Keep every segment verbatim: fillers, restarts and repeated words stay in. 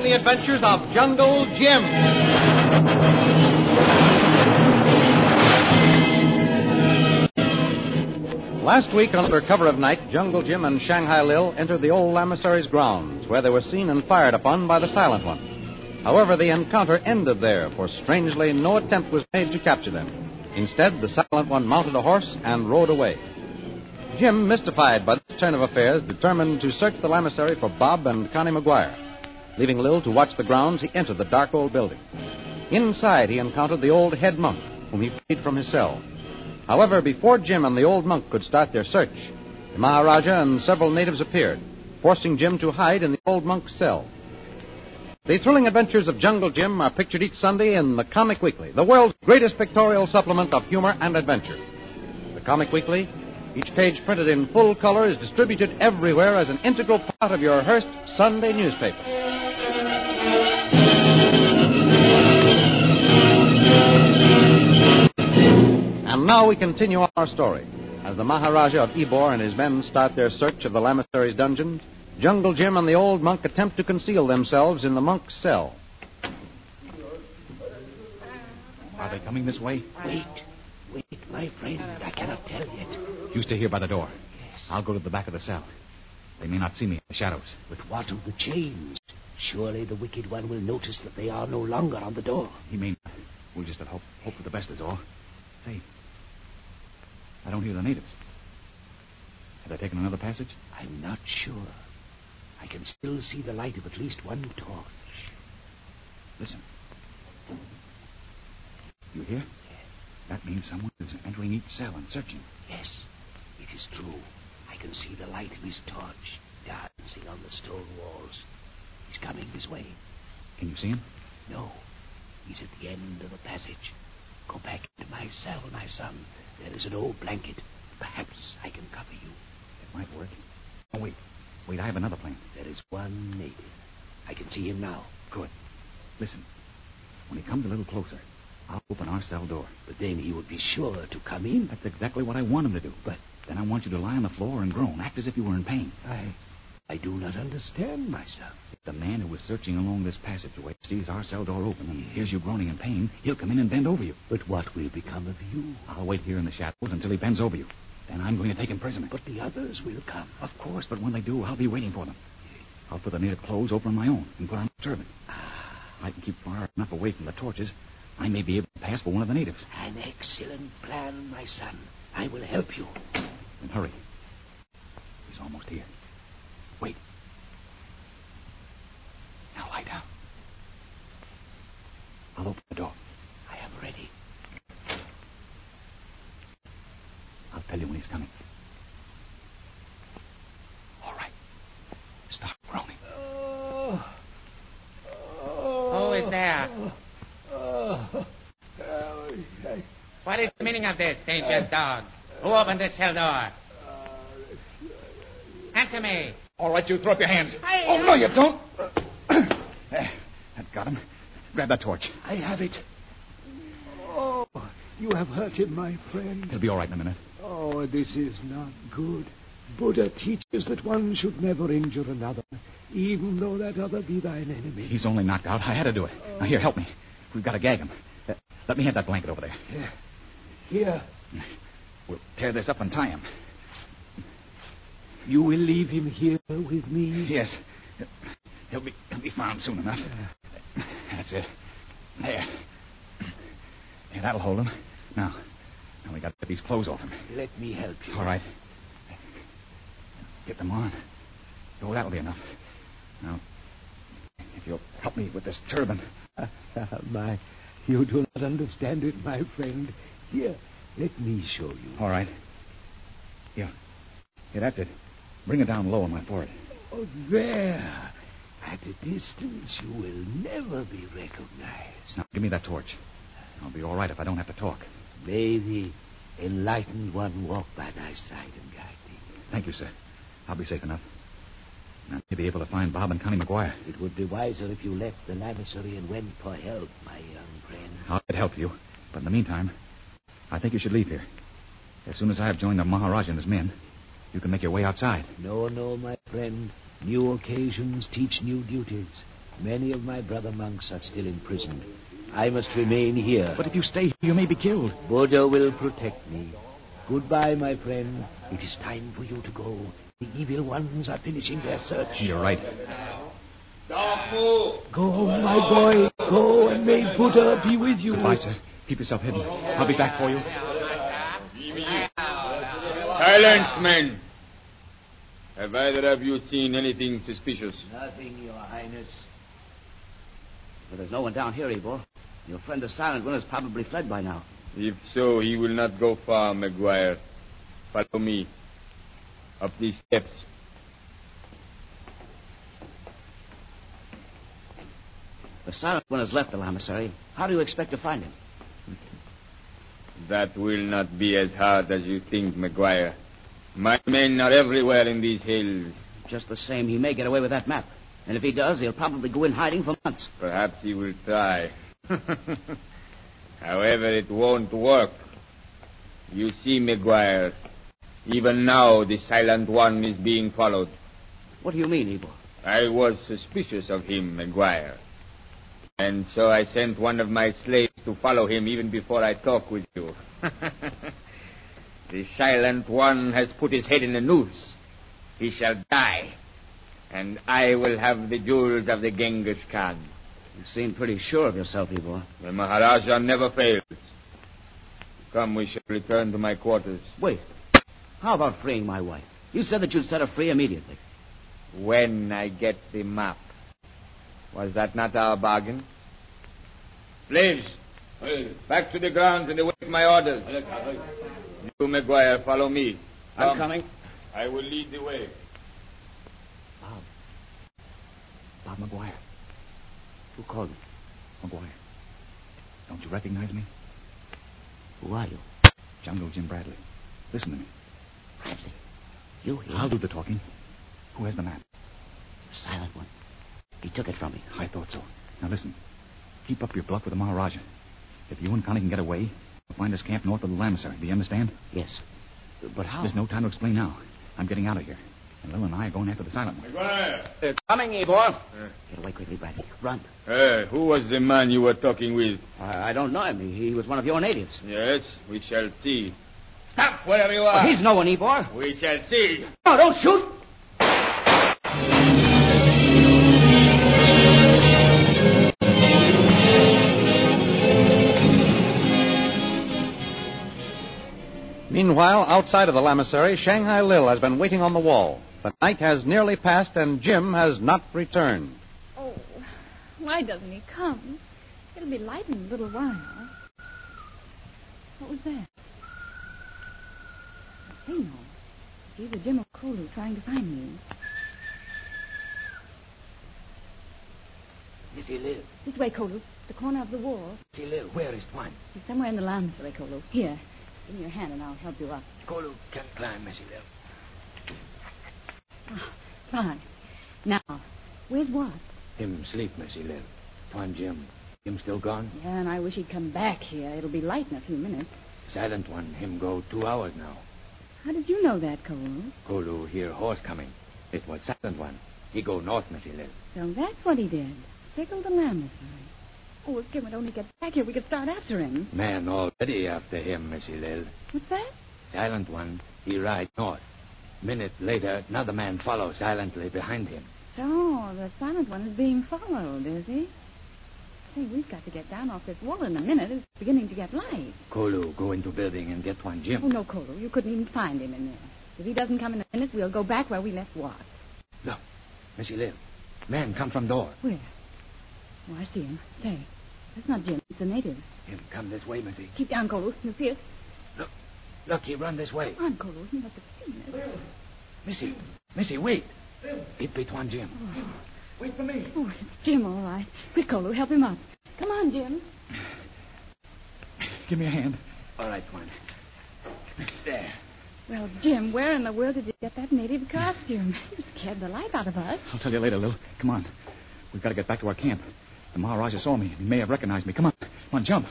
presenting the adventures of Jungle Jim. Last week, under cover of night, Jungle Jim and Shanghai Lil entered the old Lamassary's grounds, where they were seen and fired upon by the Silent One. However, the encounter ended there, for strangely no attempt was made to capture them. Instead, the Silent One mounted a horse and rode away. Jim, mystified by this turn of affairs, determined to search the Lamassary for Bob and Connie McGuire. Leaving Lil to watch the grounds, he entered the dark old building. Inside, he encountered the old head monk, whom he freed from his cell. However, before Jim and the old monk could start their search, the Maharaja and several natives appeared, forcing Jim to hide in the old monk's cell. The thrilling adventures of Jungle Jim are pictured each Sunday in the Comic Weekly, the world's greatest pictorial supplement of humor and adventure. The Comic Weekly, each page printed in full color, is distributed everywhere as an integral part of your Hearst Sunday newspaper. And now we continue our story. As the Maharaja of Ybor and his men start their search of the Lamassary's dungeon, Jungle Jim and the old monk attempt to conceal themselves in the monk's cell. Are they coming this way? Wait. Wait, my friend. I cannot tell yet. You stay here by the door. Yes. I'll go to the back of the cell. They may not see me in the shadows. But what of the chains? Surely the wicked one will notice that they are no longer on the door. He may not. We'll just have hope, hope for the best is all. Say, I don't hear the natives. Have they taken another passage? I'm not sure. I can still see the light of at least one torch. Listen. You hear? Yes. That means someone is entering each cell and searching. Yes, it is true. I can see the light of his torch dancing on the stone walls. He's coming this way. Can you see him? No. He's at the end of the passage. Go back into my cell, my son. There is an old blanket. Perhaps I can cover you. It might work. Oh, wait. Wait, I have another plan. There is one native. I can see him now. Good. Listen. When he comes a little closer, I'll open our cell door. But then he would be sure to come in. That's exactly what I want him to do. But then I want you to lie on the floor and groan. Act as if you were in pain. I... I do not understand, my son. If the man who was searching along this passageway sees our cell door open and hears you groaning in pain, he'll come in and bend over you. But what will become of you? I'll wait here in the shadows until he bends over you. Then I'm going to take him prisoner. But the others will come. Of course, but when they do, I'll be waiting for them. I'll put the native clothes over my own and put on a turban. Ah. I can keep far enough away from the torches. I may be able to pass for one of the natives. An excellent plan, my son. I will help you. Then hurry. He's almost here. Wait. Now lie down. I'll open the door. I am ready. I'll tell you when he's coming. All right. Stop groaning. Oh. Who is there? Oh. What is the meaning of this, dangerous dog? Who opened this cell door? Answer me. All right, you throw up your hands. I, oh, no, you don't. There, that got him. Grab that torch. I have it. Oh, you have hurt him, my friend. He'll be all right in a minute. Oh, this is not good. Buddha teaches that one should never injure another, even though that other be thine enemy. He's only knocked out. I had to do it. Now, here, help me. We've got to gag him. Uh, let me have that blanket over there. Here. Here. We'll tear this up and tie him. You will leave him here with me? Yes. He'll be, he'll be found soon enough. That's it. There. Yeah, that'll hold him. Now, now we got to get these clothes off him. Let me help you. All right. Get them on. Oh, that'll be enough. Now, if you'll help me with this turban. Uh, uh, my, you do not understand it, my friend. Here, let me show you. All right. Here. Here, that's it. Bring it down low on my forehead. Oh, there. At a distance, you will never be recognized. Now, give me that torch. I'll be all right if I don't have to talk. May the enlightened one walk by thy side and guide thee. Thank you, sir. I'll be safe enough. I may be able to find Bob and Connie McGuire. It would be wiser if you left the Lamassary and went for help, my young friend. I'll help you. But in the meantime, I think you should leave here. As soon as I have joined the Maharaja and his men, you can make your way outside. No, no, my friend. New occasions teach new duties. Many of my brother monks are still imprisoned. I must remain here. But if you stay, you may be killed. Buddha will protect me. Goodbye, my friend. It is time for you to go. The evil ones are finishing their search. You're right. Go, my boy. Go, and may Buddha be with you. Goodbye, sir. Keep yourself hidden. I'll be back for you. Silence, men. Have either of you seen anything suspicious? Nothing, Your Highness. Well, there's no one down here, Ybor. Your friend the Silent One has probably fled by now. If so, he will not go far, Maguire. Follow me. Up these steps. The Silent One has left the Lamasery. How do you expect to find him? That will not be as hard as you think, Maguire. My men are everywhere in these hills. Just the same, he may get away with that map. And if he does, he'll probably go in hiding for months. Perhaps he will try. However, it won't work. You see, Maguire, even now the Silent One is being followed. What do you mean, Ybor? I was suspicious of him, Maguire. And so I sent one of my slaves to follow him even before I talked with you. The Silent One has put his head in a noose. He shall die. And I will have the jewels of the Genghis Khan. You seem pretty sure of yourself, Ybor. The Maharaja never fails. Come, we shall return to my quarters. Wait. How about freeing my wife? You said that you'd set her free immediately. When I get the map. Was that not our bargain? Slaves, back to the grounds and await my orders. You, Maguire, follow me. I'm Come. coming. I will lead the way. Bob. Bob Maguire. Who called me? Maguire. Don't you recognize me? Who are you? Jungle Jim Bradley. Listen to me. Bradley. You here? I'll do the talking. Who has the map? The Silent One. He took it from me. I thought so. Now listen. Keep up your bluff with the Maharaja. If you and Connie can get away, we'll find us camp north of the Lamasery. Do you understand? Yes. But how? There's no time to explain now. I'm getting out of here. And Lil and I are going after the Silent One. Maguire! They're coming, Ybor. Get away quickly, Bradley. Run. Hey, who was the man you were talking with? I, I don't know him. He, he was one of your natives. Yes, we shall see. Stop wherever you are. But he's no one, Ybor. We shall see. No, don't shoot. Meanwhile, outside of the Lamasery, Shanghai Lil has been waiting on the wall. The night has nearly passed, and Jim has not returned. Oh, why doesn't he come? It'll be light in a little while. What was that? A signal. It's either Jim or Kolu trying to find me. Missy Lil. This way, Kolu. The corner of the wall. Missy Lil, where is Twan? He's somewhere in the Lamasery, Kolu. Here. Give me your hand and I'll help you up. Kolu can climb, Missy Lil. Oh, fine. Now, where's what? Him sleep, Missy Lil. Twan Jim. Him still gone? Yeah, and I wish he'd come back here. It'll be light in a few minutes. Silent One, him go two hours now. How did you know that, Kolu? Kolu hear horse coming. It was Silent One. He go north, Missy Lil. So that's what he did. Tickled the Lamasery. Oh, if Jim would only get back here, we could start after him. Man already after him, Missy Lil. What's that? Silent One, he ride north. Minute later, another man follow silently behind him. So, the Silent One is being followed, is he? Hey, we've got to get down off this wall in a minute. It's beginning to get light. Kolu, go into building and get Twan Jim. Oh, no, Kolu. You couldn't even find him in there. If he doesn't come in a minute, we'll go back where we left Watt. Look, Missy Lil. Man come from door. Where? Oh, I see him. Say, that's not Jim. It's a native. Him come this way, Missy. Keep down, Kolu. You'll see us. Look, look, he run this way. Come on, Kolu. You must have seen it. Missy, Missy, wait. It be Twan Jim. Oh. Wait for me. Oh, it's Jim, all right. Quick, Kolu, help him up. Come on, Jim. Give me a hand. All right, Twan. There. Well, Jim, where in the world did you get that native costume? You scared the life out of us. I'll tell you later, Lil. Come on. We've got to get back to our camp. The Maharaja saw me. He may have recognized me. Come on. Come on, jump.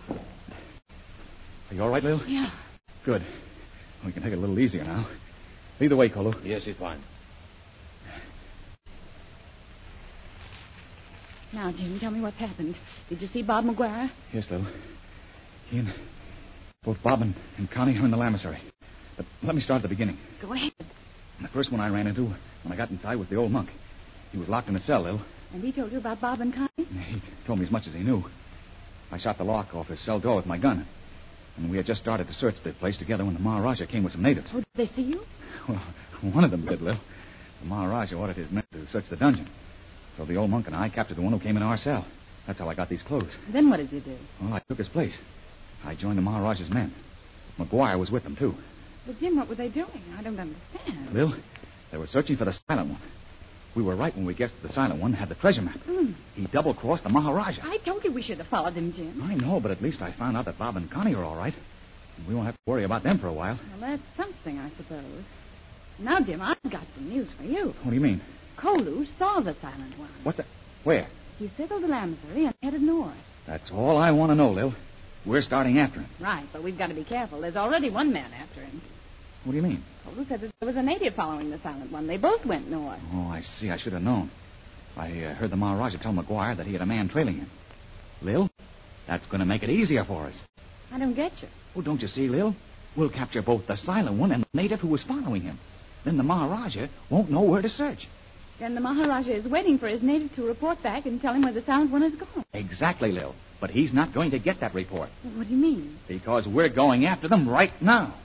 Are you all right, Lil? Yeah. Good. We can take it a little easier now. Lead the way, Kolu. Yes, it's Twan. Now, Jim, tell me what's happened. Did you see Bob McGuire? Yes, Lil. He and both Bob and, and Connie are in the lamasery. But let me start at the beginning. Go ahead. The first one I ran into when I got inside was the old monk. He was locked in a cell, Lil. And he told you about Bob and Connie? He told me as much as he knew. I shot the lock off his cell door with my gun. And we had just started to search the place together when the Maharaja came with some natives. Oh, did they see you? Well, one of them did, Lil. The Maharaja ordered his men to search the dungeon. So the old monk and I captured the one who came in our cell. That's how I got these clothes. Then what did you do? Well, I took his place. I joined the Maharaja's men. McGuire was with them, too. But, Jim, what were they doing? I don't understand. Lil, they were searching for the silent one. We were right when we guessed the silent one had the treasure map. Mm. He double-crossed the Maharaja. I told you we should have followed him, Jim. I know, but at least I found out that Bob and Connie are all right. We won't have to worry about them for a while. Well, that's something, I suppose. Now, Jim, I've got some news for you. What do you mean? Kolu saw the silent one. What the... Where? He circled the lamasery and headed north. That's all I want to know, Lil. We're starting after him. Right, but we've got to be careful. There's already one man after him. What do you mean? Kolu said that there was a native following the silent one. They both went north. Oh, I see. I should have known. I uh, heard the Maharaja tell McGuire that he had a man trailing him. Lil, that's going to make it easier for us. I don't get you. Well, don't you see, Lil? We'll capture both the silent one and the native who was following him. Then the Maharaja won't know where to search. Then the Maharaja is waiting for his native to report back and tell him where the silent one has gone. Exactly, Lil. But he's not going to get that report. What do you mean? Because we're going after them right now.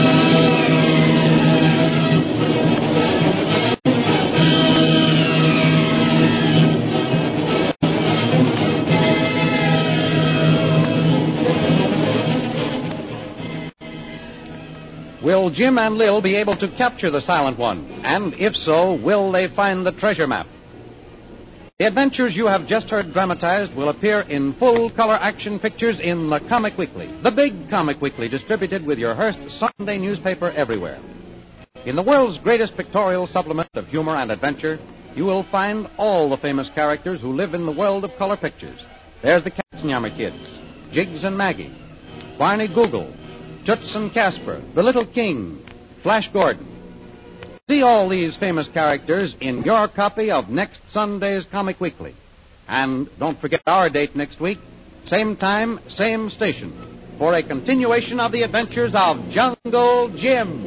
Will Jim and Lil be able to capture the silent one? And if so, will they find the treasure map? The adventures you have just heard dramatized will appear in full-color action pictures in the Comic Weekly, the big Comic Weekly distributed with your Hearst Sunday newspaper everywhere. In the world's greatest pictorial supplement of humor and adventure, you will find all the famous characters who live in the world of color pictures. There's the Katzenjammer Kids, Jiggs and Maggie, Barney Google, Toots and Casper, The Little King, Flash Gordon. See all these famous characters in your copy of next Sunday's Comic Weekly. And don't forget our date next week, same time, same station, for a continuation of the adventures of Jungle Jim.